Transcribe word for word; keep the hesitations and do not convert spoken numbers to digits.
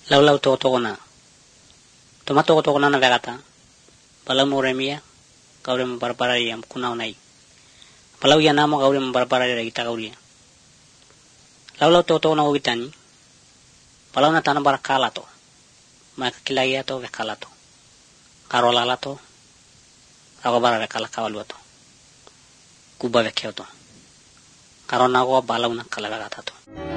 Laulau to to na. Tomato to na na vegata. Palau moremia. Kaurem barbarai am kunau nai. Palau ya namo kaurem barbarai kita kauria. Laulau to to na uitani. Palau na tanah barakala to. Maka kilaya to vekala to. Karolala to. Ako bara vekala kawalu to. Kuba vekeo to. Karona ko balau na kala vegata to.